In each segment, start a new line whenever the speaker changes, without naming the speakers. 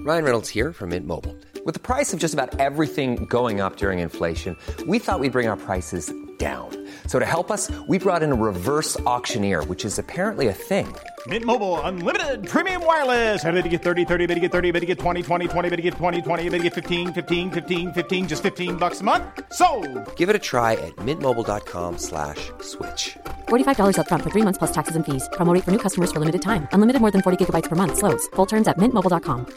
Ryan Reynolds here from Mint Mobile. With the price of just about everything going up during inflation, we thought we'd bring our prices down. So to help us, we brought in a reverse auctioneer, which is apparently a thing.
Mint Mobile Unlimited Premium Wireless. How to get 30, 30, bit to get 30, bit to get 20, 20, 20, bit to get 20, 20, bit to get 15, 15, 15, 15, just $15 a month? Sold!
Give it a try at mintmobile.com/switch.
$45 up front for 3 months plus taxes and fees. Promo rate for new customers for limited time. Unlimited more than 40 gigabytes per month. Slows full terms at mintmobile.com.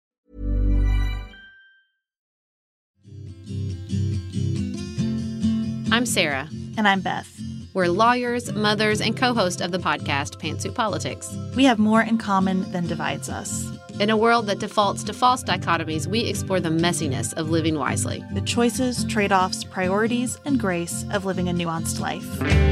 I'm Sarah.
And I'm Beth.
We're lawyers, mothers, and co-host of the podcast Pantsuit Politics.
We have more in common than divides us.
In a world that defaults to false dichotomies, we explore the messiness of living wisely.
The choices, trade-offs, priorities, and grace of living a nuanced life.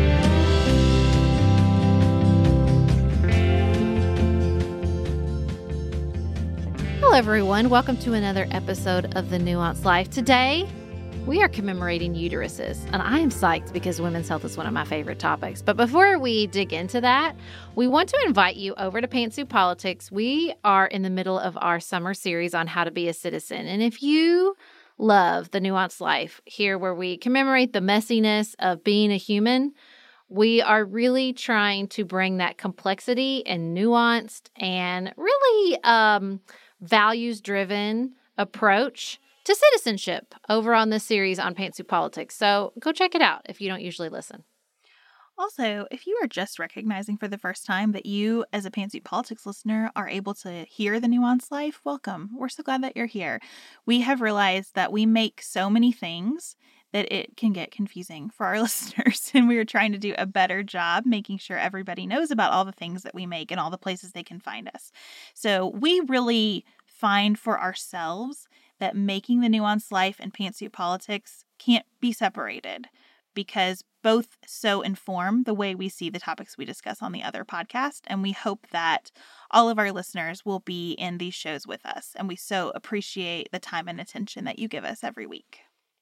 Hello, everyone. Welcome to another episode of The Nuanced Life. Today, we are commemorating uteruses, and I am psyched because women's health is one of my favorite topics. But before we dig into that, we want to invite you over to Pantsuit Politics. We are in the middle of our summer series on how to be a citizen. And if you love The Nuanced Life, here where we commemorate the messiness of being a human, we are really trying to bring that complexity and nuanced and really values-driven approach to citizenship over on this series on Pantsuit Politics. So go check it out if you don't usually listen.
Also, if you are just recognizing for the first time that you, as a Pantsuit Politics listener, are able to hear The Nuanced Life, welcome. We're so glad that you're here. We have realized that we make so many things that it can get confusing for our listeners, and we are trying to do a better job making sure everybody knows about all the things that we make and all the places they can find us. So we really find for ourselves that making The Nuanced Life and Pantsuit Politics can't be separated because both so inform the way we see the topics we discuss on the other podcast. And we hope that all of our listeners will be in these shows with us. And we so appreciate the time and attention that you give us every week.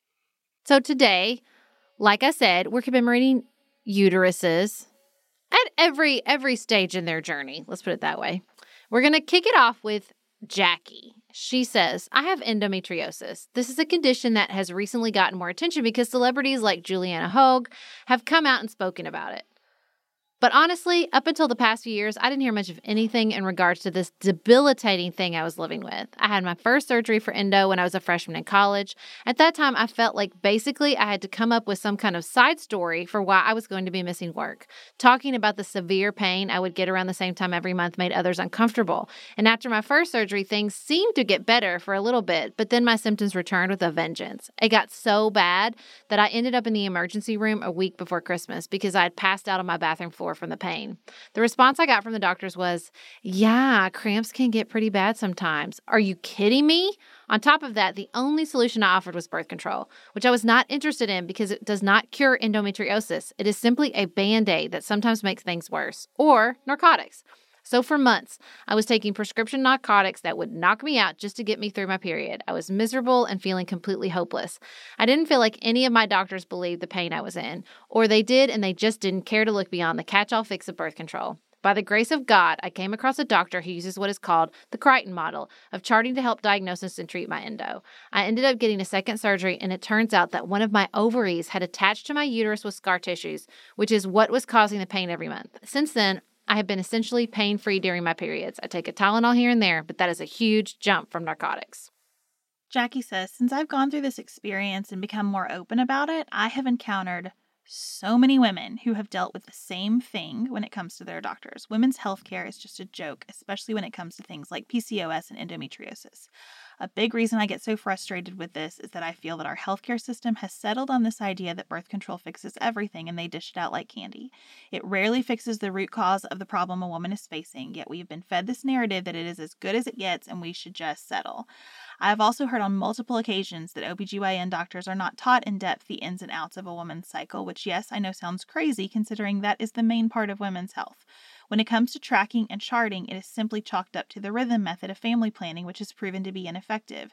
So today, like I said, we're commemorating uteruses at every stage in their journey. Let's put it that way. We're going to kick it off with Jackie. She says, I have endometriosis. This is a condition that has recently gotten more attention because celebrities like Juliana Hogue have come out and spoken about it. But honestly, up until the past few years, I didn't hear much of anything in regards to this debilitating thing I was living with. I had my first surgery for endo when I was a freshman in college. At that time, I felt like basically I had to come up with some kind of side story for why I was going to be missing work. Talking about the severe pain I would get around the same time every month made others uncomfortable. And after my first surgery, things seemed to get better for a little bit, but then my symptoms returned with a vengeance. It got so bad that I ended up in the emergency room a week before Christmas because I had passed out on my bathroom floor from the pain. The response I got from the doctors was, yeah, cramps can get pretty bad sometimes. Are you kidding me? On top of that, the only solution I offered was birth control, which I was not interested in because it does not cure endometriosis. It is simply a Band-Aid that sometimes makes things worse, or narcotics. So for months, I was taking prescription narcotics that would knock me out just to get me through my period. I was miserable and feeling completely hopeless. I didn't feel like any of my doctors believed the pain I was in, or they did and they just didn't care to look beyond the catch-all fix of birth control. By the grace of God, I came across a doctor who uses what is called the Crichton model of charting to help diagnose and treat my endo. I ended up getting a second surgery, and it turns out that one of my ovaries had attached to my uterus with scar tissues, which is what was causing the pain every month. Since then, I have been essentially pain-free during my periods. I take a Tylenol here and there, but that is a huge jump from narcotics.
Jackie says, since I've gone through this experience and become more open about it, I have encountered so many women who have dealt with the same thing when it comes to their doctors. Women's healthcare is just a joke, especially when it comes to things like PCOS and endometriosis. A big reason I get so frustrated with this is that I feel that our healthcare system has settled on this idea that birth control fixes everything and they dish it out like candy. It rarely fixes the root cause of the problem a woman is facing, yet we have been fed this narrative that it is as good as it gets and we should just settle. I have also heard on multiple occasions that OBGYN doctors are not taught in depth the ins and outs of a woman's cycle, which yes, I know sounds crazy considering that is the main part of women's health. When it comes to tracking and charting, it is simply chalked up to the rhythm method of family planning, which has proven to be ineffective.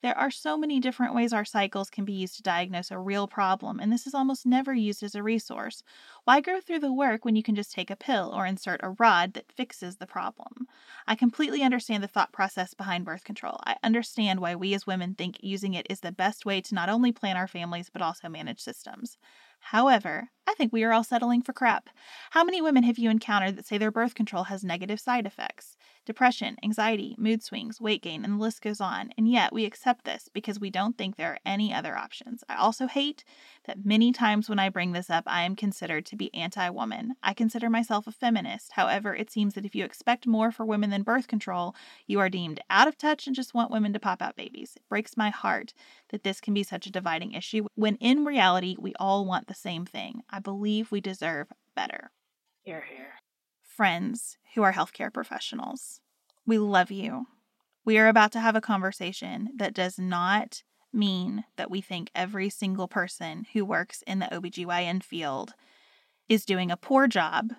There are so many different ways our cycles can be used to diagnose a real problem, and this is almost never used as a resource. Why go through the work when you can just take a pill or insert a rod that fixes the problem? I completely understand the thought process behind birth control. I understand why we as women think using it is the best way to not only plan our families but also manage systems. However, I think we are all settling for crap. How many women have you encountered that say their birth control has negative side effects? Depression, anxiety, mood swings, weight gain, and the list goes on. And yet we accept this because we don't think there are any other options. I also hate that many times when I bring this up, I am considered to be anti-woman. I consider myself a feminist. However, it seems that if you expect more for women than birth control, you are deemed out of touch and just want women to pop out babies. It breaks my heart that this can be such a dividing issue when in reality, we all want the same thing. I believe we deserve better.
Hear, hear.
Friends who are healthcare professionals, we love you. We are about to have a conversation that does not mean that we think every single person who works in the OBGYN field is doing a poor job,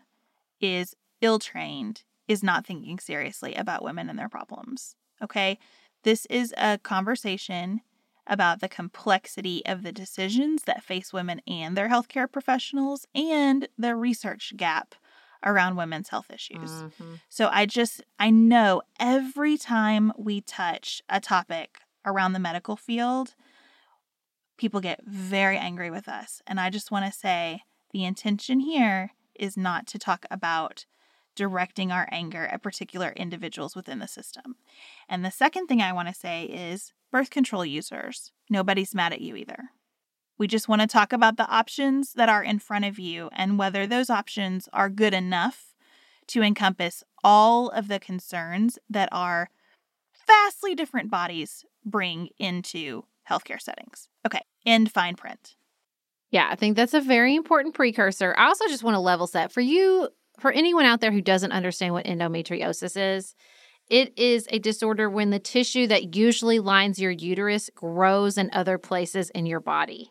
is ill-trained, is not thinking seriously about women and their problems. Okay? This is a conversation about the complexity of the decisions that face women and their healthcare professionals and the research gap around women's health issues. Mm-hmm. So I know every time we touch a topic around the medical field, people get very angry with us. And I just want to say the intention here is not to talk about directing our anger at particular individuals within the system. And the second thing I want to say is birth control users, nobody's mad at you either. We just want to talk about the options that are in front of you and whether those options are good enough to encompass all of the concerns that our vastly different bodies bring into healthcare settings. Okay, end fine print.
Yeah, I think that's a very important precursor. I also just want to level set for you, for anyone out there who doesn't understand what endometriosis is. It is a disorder when the tissue that usually lines your uterus grows in other places in your body.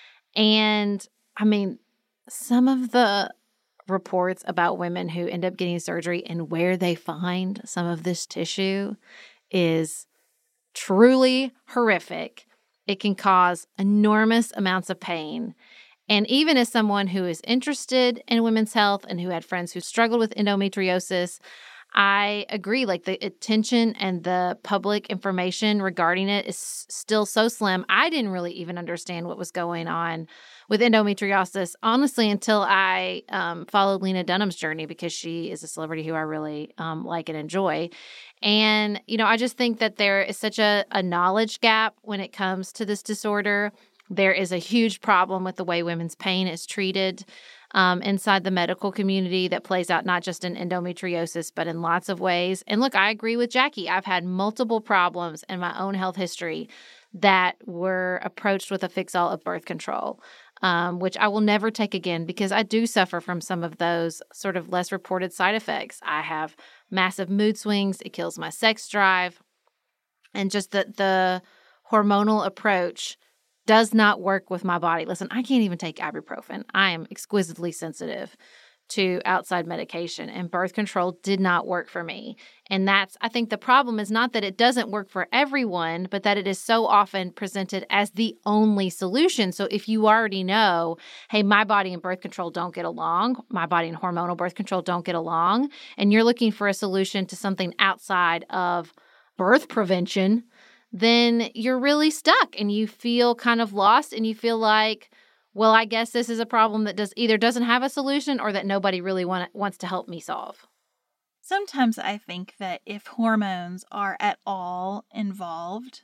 And I mean, some of the reports about women who end up getting surgery and where they find some of this tissue is truly horrific. It can cause enormous amounts of pain. And even as someone who is interested in women's health and who had friends who struggled with endometriosis, I agree, like the attention and the public information regarding it is still so slim. I didn't really even understand what was going on with endometriosis, honestly, until I followed Lena Dunham's journey because she is a celebrity who I really like and enjoy. And, you know, I just think that there is such a knowledge gap when it comes to this disorder. There is a huge problem with the way women's pain is treated inside the medical community that plays out not just in endometriosis, but in lots of ways. And look, I agree with Jackie. I've had multiple problems in my own health history that were approached with a fix-all of birth control, which I will never take again because I do suffer from some of those sort of less reported side effects. I have massive mood swings. It kills my sex drive. And just the hormonal approach does not work with my body. Listen, I can't even take ibuprofen. I am exquisitely sensitive to outside medication, and birth control did not work for me. And I think the problem is not that it doesn't work for everyone, but that it is so often presented as the only solution. So if you already know, hey, my body and birth control don't get along, my body and hormonal birth control don't get along, and you're looking for a solution to something outside of birth prevention, then you're really stuck and you feel kind of lost and you feel like, well, I guess this is a problem that doesn't have a solution or that nobody really wants to help me solve.
Sometimes I think that if hormones are at all involved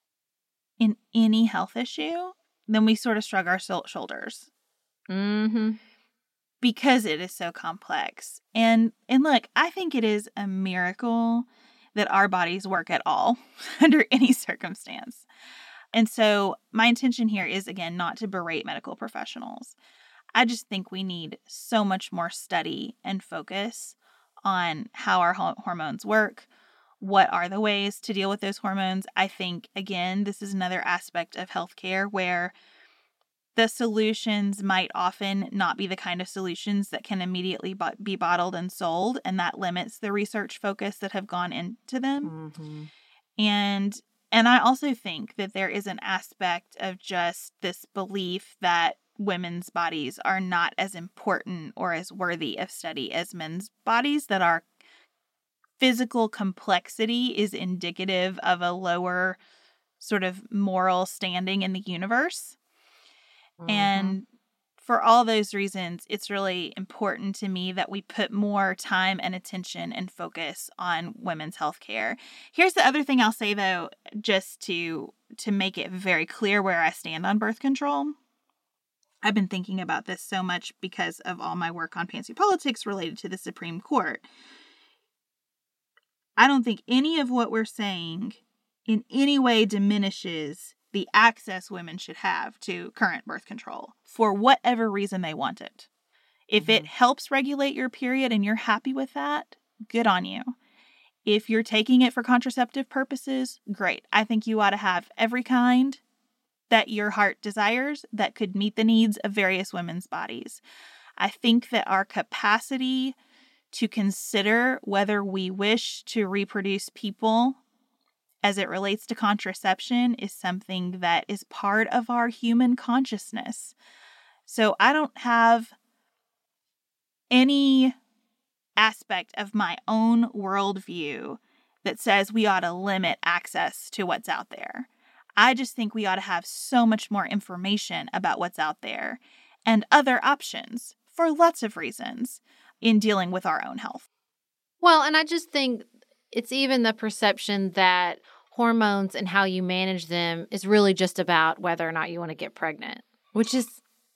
in any health issue, then we sort of shrug our shoulders.
Mm-hmm.
Because it is so complex. And look, I think it is a miracle that our bodies work at all under any circumstance. And so my intention here is, again, not to berate medical professionals. I just think we need so much more study and focus on how our hormones work. What are the ways to deal with those hormones? I think, again, this is another aspect of healthcare where the solutions might often not be the kind of solutions that can immediately be bottled and sold, and that limits the research focus that have gone into them. Mm-hmm. And And I also think that there is an aspect of just this belief that women's bodies are not as important or as worthy of study as men's bodies, that our physical complexity is indicative of a lower sort of moral standing in the universe. And for all those reasons, it's really important to me that we put more time and attention and focus on women's health care. Here's the other thing I'll say, though, just to make it very clear where I stand on birth control. I've been thinking about this so much because of all my work on Pantsuit Politics related to the Supreme Court. I don't think any of what we're saying in any way diminishes the access women should have to current birth control for whatever reason they want it. If it helps regulate your period and you're happy with that, good on you. If you're taking it for contraceptive purposes, great. I think you ought to have every kind that your heart desires that could meet the needs of various women's bodies. I think that our capacity to consider whether we wish to reproduce people as it relates to contraception is something that is part of our human consciousness. So I don't have any aspect of my own worldview that says we ought to limit access to what's out there. I just think we ought to have so much more information about what's out there and other options for lots of reasons in dealing with our own health.
Well, and I just think it's even the perception that hormones and how you manage them is really just about whether or not you want to get pregnant, which is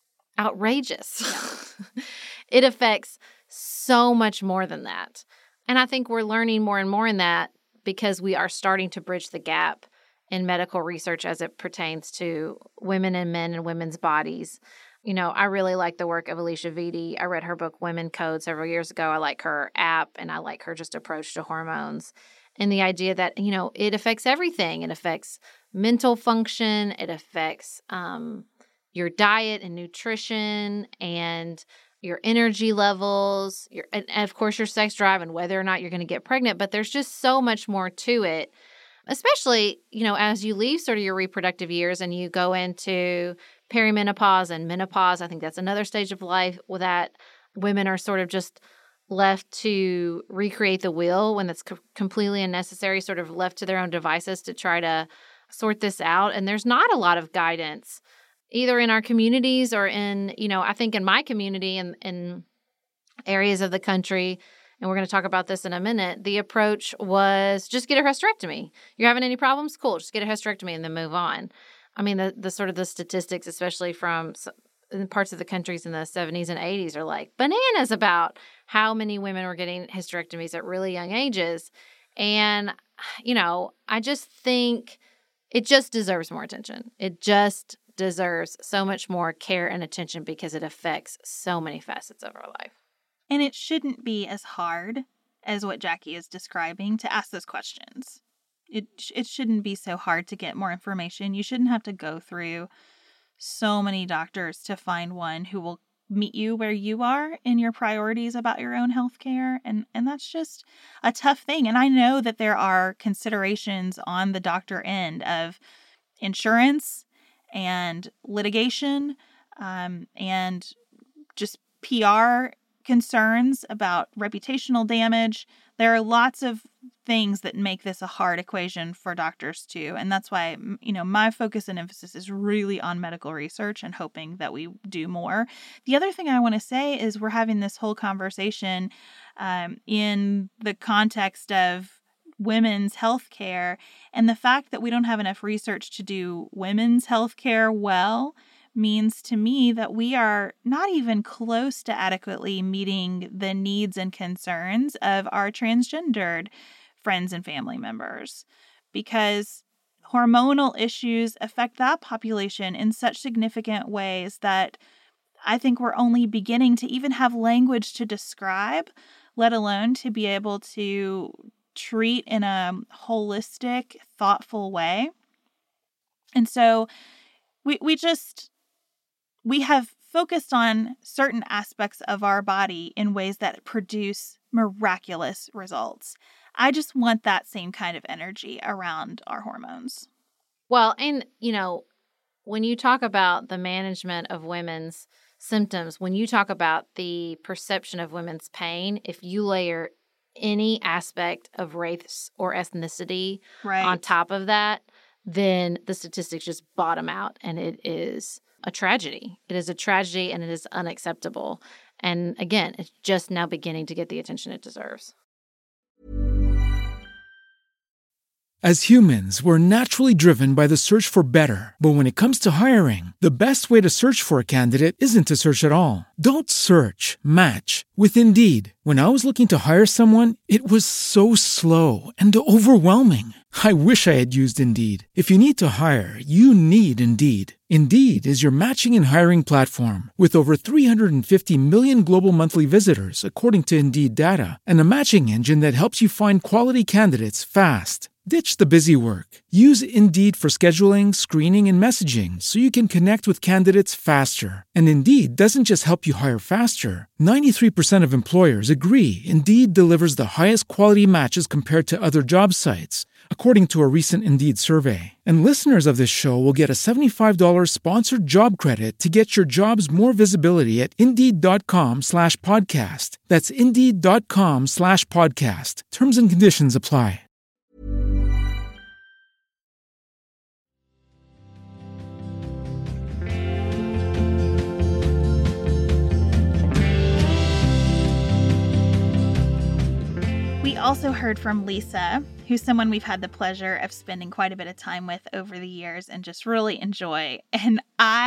outrageous. It affects so much more than that. And I think we're learning more and more in that because we are starting to bridge the gap in medical research as it pertains to women and men and women's bodies. You know, I really like the work of Alicia Vitti. I read her book, Women Code, several years ago. I like her app, and I like her just approach to hormones and the idea that, you know, it affects everything. It affects mental function. It affects your diet and nutrition and your energy levels, and of course, your sex drive and whether or not you're going to get pregnant. But there's just so much more to it, especially, you know, as you leave sort of your reproductive years and you go into perimenopause and menopause. I think that's another stage of life that women are sort of just left to recreate the wheel when it's completely unnecessary, sort of left to their own devices to try to sort this out. And there's not a lot of guidance either in our communities or in, you know, I think in my community and in areas of the country, and we're going to talk about this in a minute, the approach was just get a hysterectomy. You're having any problems? Cool. Just get a hysterectomy and then move on. I mean, the sort of the statistics, especially from in parts of the countries in the 70s and 80s, are like bananas about how many women were getting hysterectomies at really young ages. And, you know, I just think it just deserves more attention. It just deserves so much more care and attention because it affects so many facets of our life.
And it shouldn't be as hard as what Jackie is describing to ask those questions. It shouldn't be so hard to get more information. You shouldn't have to go through so many doctors to find one who will meet you where you are in your priorities about your own health care. And that's just a tough thing. And I know that there are considerations on the doctor end of insurance and litigation and just PR concerns about reputational damage. There are lots of things that make this a hard equation for doctors too. And that's why, you know, my focus and emphasis is really on medical research and hoping that we do more. The other thing I want to say is we're having this whole conversation in the context of women's health care, and the fact that we don't have enough research to do women's health care well means to me that we are not even close to adequately meeting the needs and concerns of our transgendered friends and family members, because hormonal issues affect that population in such significant ways that I think we're only beginning to even have language to describe, let alone to be able to treat in a holistic, thoughtful way. And so we have focused on certain aspects of our body in ways that produce miraculous results. I just want that same kind of energy around our hormones.
Well, and, when you talk about the management of women's symptoms, when you talk about the perception of women's pain, if you layer any aspect of race or ethnicity on top of that, then the statistics just bottom out, and it is a tragedy. It is a tragedy, and it is unacceptable. And again, it's just now beginning to get the attention it deserves.
As humans, we're naturally driven by the search for better. But when it comes to hiring, the best way to search for a candidate isn't to search at all. Don't search, match with Indeed. When I was looking to hire someone, it was so slow and overwhelming. I wish I had used Indeed. If you need to hire, you need Indeed. Indeed is your matching and hiring platform with over 350 million global monthly visitors, according to Indeed data, and a matching engine that helps you find quality candidates fast. Ditch the busy work. Use Indeed for scheduling, screening, and messaging so you can connect with candidates faster. And Indeed doesn't just help you hire faster. 93% of employers agree Indeed delivers the highest quality matches compared to other job sites, according to a recent Indeed survey. And listeners of this show will get a $75 sponsored job credit to get your jobs more visibility at Indeed.com/podcast. That's Indeed.com/podcast. Terms and conditions apply.
We also heard from Lisa, who's someone we've had the pleasure of spending quite a bit of time with over the years and just really enjoy. And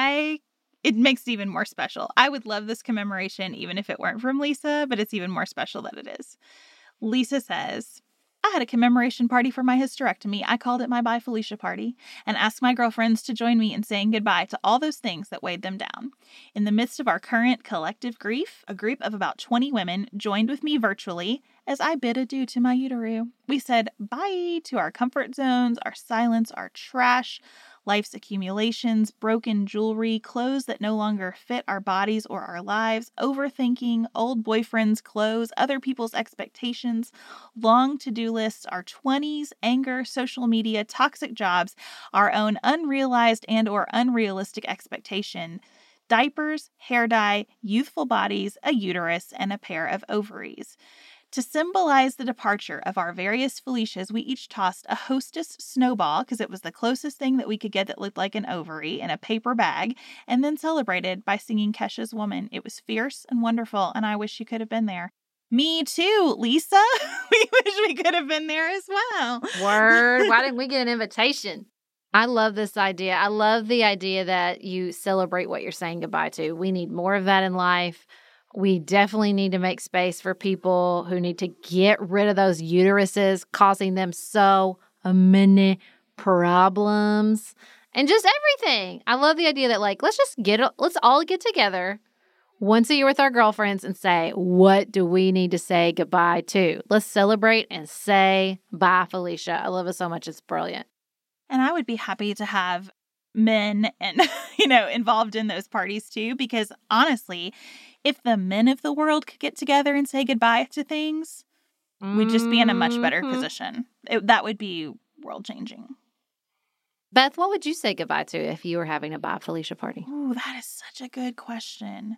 it makes it even more special. I would love this commemoration even if it weren't from Lisa, but it's even more special that it is. Lisa says, I had a commemoration party for my hysterectomy. I called it my Bye Felicia party and asked my girlfriends to join me in saying goodbye to all those things that weighed them down. In the midst of our current collective grief, a group of about 20 women joined with me virtually as I bid adieu to my utero. We said bye to our comfort zones, our silence, our trash, life's accumulations, broken jewelry, clothes that no longer fit our bodies or our lives, overthinking, old boyfriends' clothes, other people's expectations, long to-do lists, our 20s, anger, social media, toxic jobs, our own unrealized and or unrealistic expectation, diapers, hair dye, youthful bodies, a uterus, and a pair of ovaries. To symbolize the departure of our various Felicias, we each tossed a Hostess snowball, because it was the closest thing that we could get that looked like an ovary, in a paper bag, and then celebrated by singing Kesha's Woman. It was fierce and wonderful, and I wish you could have been there. Me too, Lisa. We wish we could have been there as well.
Word. Why didn't we get an invitation? I love this idea. I love the idea that you celebrate what you're saying goodbye to. We need more of that in life. We definitely need to make space for people who need to get rid of those uteruses causing them so many problems and just everything. I love the idea that let's all get together once a year with our girlfriends and say, what do we need to say goodbye to? Let's celebrate and say bye, Felicia. I love it so much. It's brilliant.
And I would be happy to have men and, involved in those parties too, because honestly, if the men of the world could get together and say goodbye to things, we'd just be in a much better position. That would be world-changing.
Beth, what would you say goodbye to if you were having a Bye Felicia party?
Ooh, that is such a good question.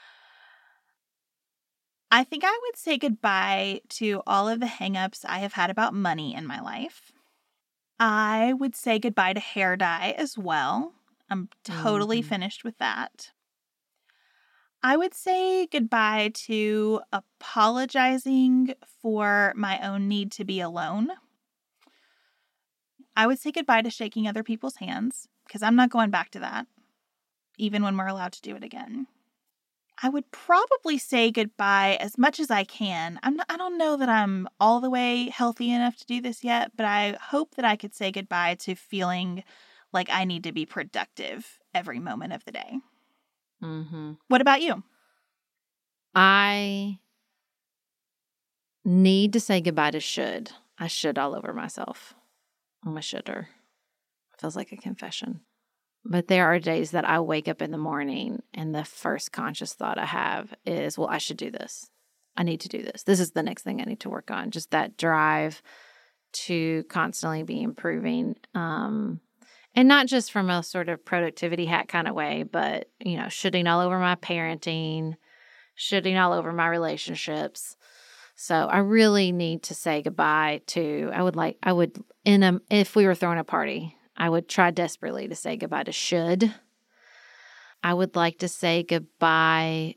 I think I would say goodbye to all of the hang-ups I have had about money in my life. I would say goodbye to hair dye as well. I'm totally finished with that. I would say goodbye to apologizing for my own need to be alone. I would say goodbye to shaking other people's hands, because I'm not going back to that, even when we're allowed to do it again. I would probably say goodbye as much as I can. I don't know that I'm all the way healthy enough to do this yet, but I hope that I could say goodbye to feeling like I need to be productive every moment of the day.
Mm-hmm.
What about you?
I need to say goodbye to should. I should all over myself. I'm a should'er. Feels like a confession. But there are days that I wake up in the morning and the first conscious thought I have is, well, I should do this. I need to do this. This is the next thing I need to work on. Just that drive to constantly be improving. And not just from a sort of productivity hack kind of way, but, shitting all over my parenting, shitting all over my relationships. So I really need to say goodbye to, if we were throwing a party, I would try desperately to say goodbye to should. I would like to say goodbye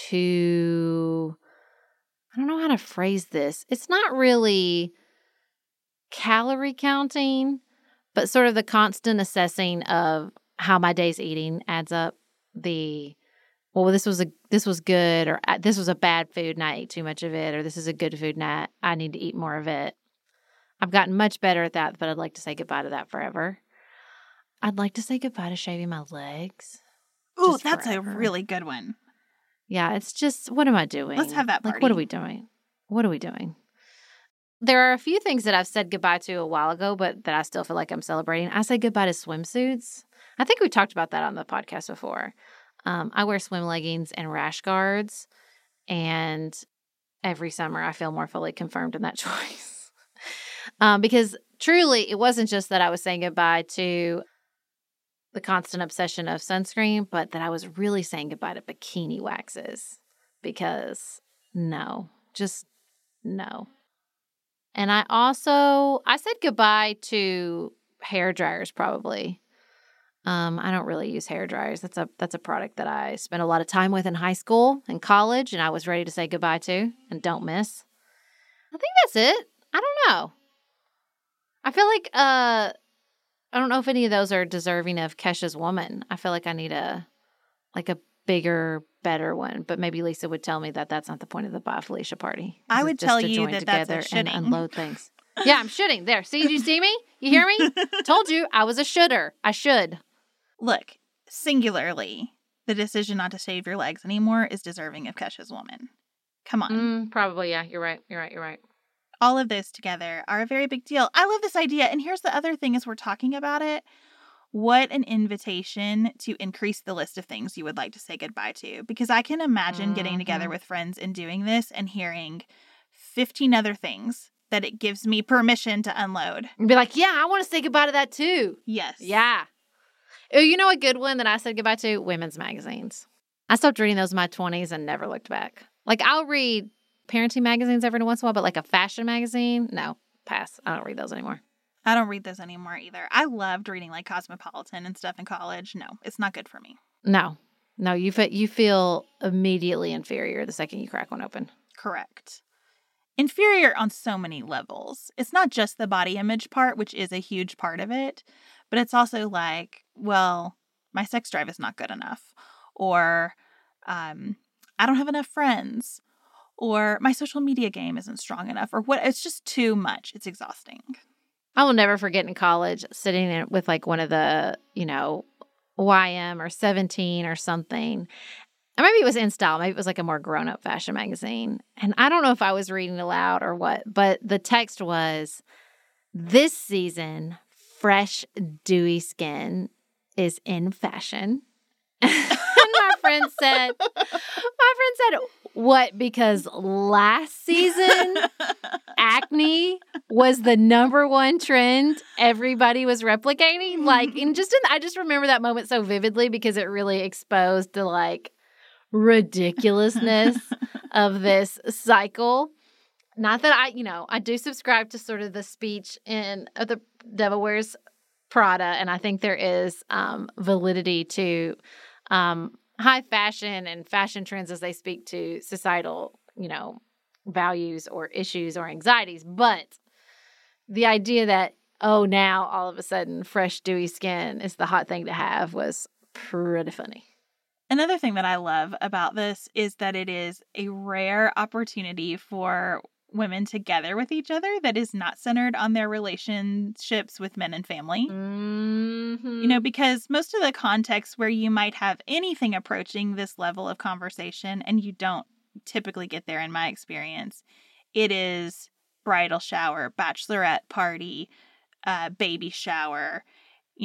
to, I don't know how to phrase this. It's not really calorie counting, but sort of the constant assessing of how my day's eating adds up. This was good, or this was a bad food and I ate too much of it, or this is a good food and I need to eat more of it. I've gotten much better at that, but I'd like to say goodbye to that forever. I'd like to say goodbye to shaving my legs.
Ooh, that's forever. A really good one.
Yeah, it's just, what am I doing?
Let's have that party.
What are we doing? What are we doing? There are a few things that I've said goodbye to a while ago, but that I still feel like I'm celebrating. I say goodbye to swimsuits. I think we talked about that on the podcast before. I wear swim leggings and rash guards, and every summer I feel more fully confirmed in that choice. Because truly, it wasn't just that I was saying goodbye to the constant obsession of sunscreen, but that I was really saying goodbye to bikini waxes. Because no, just no. And I said goodbye to hair dryers probably. I don't really use hair dryers. That's a product that I spent a lot of time with in high school and college, and I was ready to say goodbye to and don't miss. I think that's it. I don't know. I feel like I don't know if any of those are deserving of Kesha's Woman. I feel like I need a bigger, better one. But maybe Lisa would tell me that that's not the point of the Bye Felicia party.
I would tell you that that's a
and
shitting.
Unload things. Yeah, I'm shitting. There. See, did you see me? You hear me? Told you I was a shooter. I should.
Look, singularly, the decision not to shave your legs anymore is deserving of Kesha's Woman. Come on.
Probably, yeah. You're right.
All of those together are a very big deal. I love this idea. And here's the other thing as we're talking about it. What an invitation to increase the list of things you would like to say goodbye to. Because I can imagine getting together with friends and doing this and hearing 15 other things that it gives me permission to unload.
And be like, yeah, I want to say goodbye to that too.
Yes.
Yeah. Oh, you know a good one that I said goodbye to? Women's magazines. I stopped reading those in my 20s and never looked back. Like, I'll read parenting magazines every once in a while, but like a fashion magazine, no, pass. I don't read those anymore.
I don't read those anymore either. I loved reading like Cosmopolitan and stuff in college. No, it's not good for me.
No, you feel immediately inferior the second you crack one open.
Correct. Inferior on so many levels. It's not just the body image part, which is a huge part of it, but it's also like, well, my sex drive is not good enough, or I don't have enough friends, or my social media game isn't strong enough, or what. It's just too much. It's exhausting.
I will never forget in college sitting with like one of the, YM or 17 or something. Or maybe it was In Style. Maybe it was like a more grown-up fashion magazine. And I don't know if I was reading aloud or what, but the text was, this season, fresh, dewy skin is in fashion. And my friend said, what? Because last season, acne was the number one trend everybody was replicating. Like, I just remember that moment so vividly because it really exposed the like ridiculousness of this cycle. Not that I do subscribe to sort of the speech in The Devil Wears Prada, and I think there is validity to high fashion and fashion trends as they speak to societal, values or issues or anxieties. But the idea that, now all of a sudden fresh, dewy skin is the hot thing to have was pretty funny.
Another thing that I love about this is that it is a rare opportunity for women together with each other that is not centered on their relationships with men and family.
Mm-hmm.
Because most of the contexts where you might have anything approaching this level of conversation, and you don't typically get there in my experience, it is bridal shower, bachelorette party, baby shower,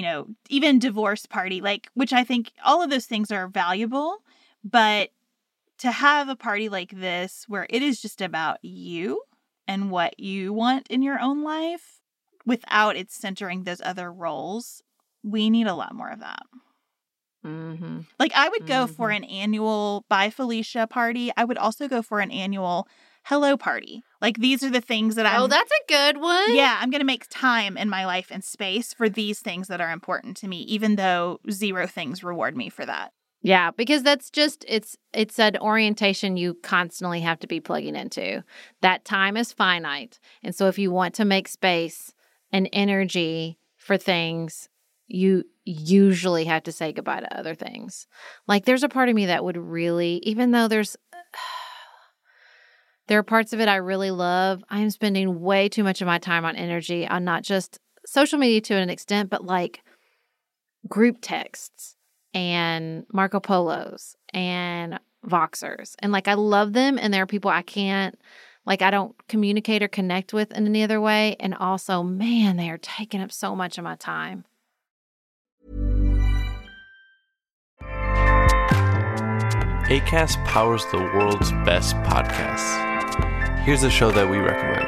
even divorce party, which I think all of those things are valuable, but to have a party like this where it is just about you and what you want in your own life without it centering those other roles, we need a lot more of that.
Mm-hmm.
Like, I would go for an annual Bye Felicia party. I would also go for an annual hello party. Like, these are the things that
Oh, that's a good one.
Yeah, I'm going to make time in my life and space for these things that are important to me, even though zero things reward me for that.
Yeah, because that's just, it's an orientation you constantly have to be plugging into. That time is finite. And so if you want to make space and energy for things, you usually have to say goodbye to other things. Like, there's a part of me that would really, even though there are parts of it I really love, I'm spending way too much of my time on energy on not just social media to an extent, but like group texts and Marco Polos and Voxers. And like, I love them, and there are people I don't communicate or connect with in any other way. And also, man, they are taking up so much of my time.
Acast powers the world's best podcasts. Here's a show that we recommend.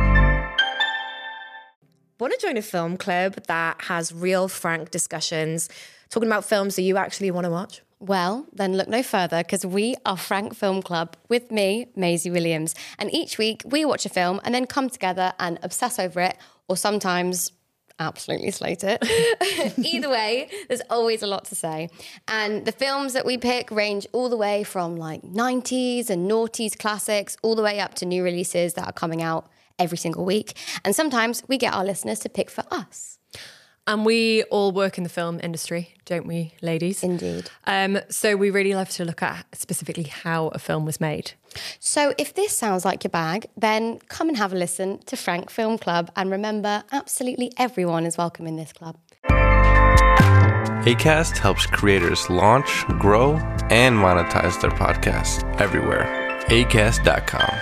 Want to join a film club that has real, frank discussions, talking about films that you actually want to watch?
Well, then look no further, because we are Frank Film Club with me, Maisie Williams. And each week we watch a film and then come together and obsess over it, or sometimes absolutely slate it. Either way, there's always a lot to say. And the films that we pick range all the way from like 90s and noughties classics, all the way up to new releases that are coming out every single week. And sometimes we get our listeners to pick for us.
And we all work in the film industry, don't we, ladies?
Indeed.
So we really love to look at specifically how a film was made.
So if this sounds like your bag, then come and have a listen to Frank Film Club. And remember, absolutely everyone is welcome in this club.
Acast helps creators launch, grow, and monetize their podcasts everywhere. Acast.com.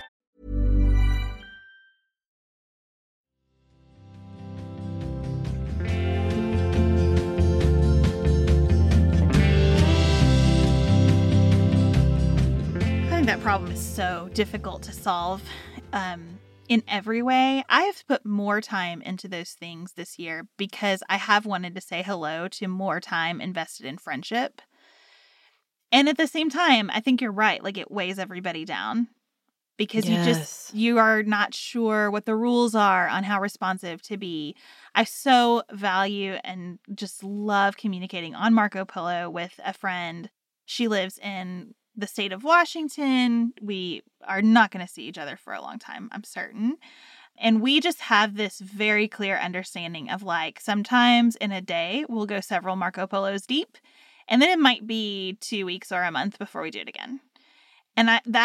That problem is so difficult to solve in every way. I have put more time into those things this year because I have wanted to say hello to more time invested in friendship. And at the same time, I think you're right. Like, it weighs everybody down because you are not sure what the rules are on how responsive to be. I so value and just love communicating on Marco Polo with a friend. She lives in the state of Washington. We are not going to see each other for a long time, I'm certain. And we just have this very clear understanding of, like, sometimes in a day we'll go several Marco Polos deep, and then it might be 2 weeks or a month before we do it again. And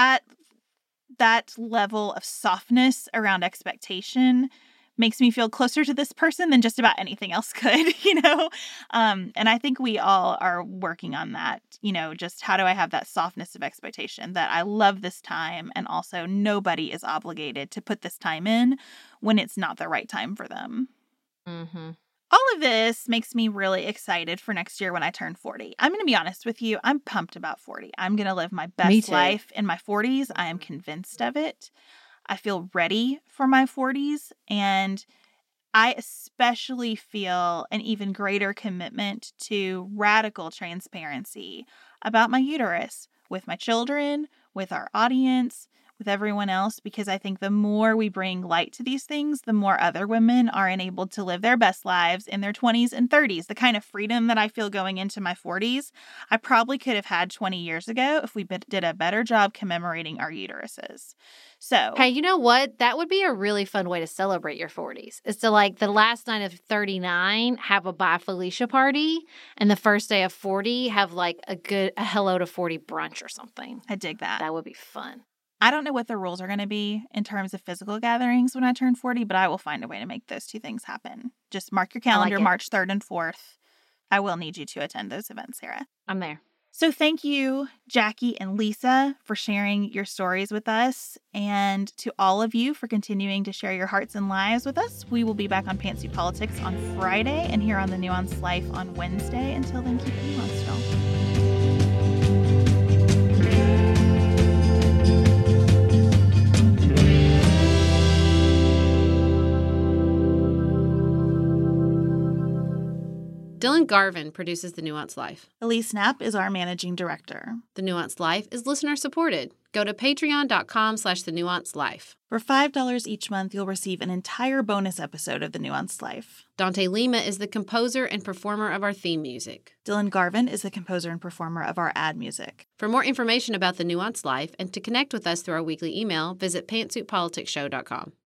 that level of softness around expectation makes me feel closer to this person than just about anything else could, you know? And I think we all are working on that, you know, just how do I have that softness of expectation that I love this time, and also nobody is obligated to put this time in when it's not the right time for them.
Mm-hmm.
All of this makes me really excited for next year when I turn 40. I'm going to be honest with you. I'm pumped about 40. I'm going to live my best life in my 40s. I am convinced of it. I feel ready for my 40s, and I especially feel an even greater commitment to radical transparency about my uterus with my children, with our audience, with everyone else, because I think the more we bring light to these things, the more other women are enabled to live their best lives in their 20s and 30s. The kind of freedom that I feel going into my 40s, I probably could have had 20 years ago if we did a better job commemorating our uteruses. So,
hey, you know what? That would be a really fun way to celebrate your 40s. Is to, like, the last night of 39, have a Bye Felicia party, and the first day of 40, have like a hello to 40 brunch or something.
I dig that.
That would be fun.
I don't know what the rules are going to be in terms of physical gatherings when I turn 40, but I will find a way to make those two things happen. Just mark your calendar, March 3rd and 4th. I will need you to attend those events, Sarah.
I'm there.
So thank you, Jackie and Lisa, for sharing your stories with us, and to all of you for continuing to share your hearts and lives with us. We will be back on Pantsuit Politics on Friday and here on The Nuanced Life on Wednesday. Until then, keep it nuanced, y'all.
Dylan Garvin produces The Nuanced Life.
Elise Knapp is our managing director.
The Nuanced Life is listener-supported. Go to patreon.com/thenuancedlife.
For $5 each month, you'll receive an entire bonus episode of The Nuanced Life.
Dante Lima is the composer and performer of our theme music.
Dylan Garvin is the composer and performer of our ad music.
For more information about The Nuanced Life and to connect with us through our weekly email, visit pantsuitpoliticsshow.com.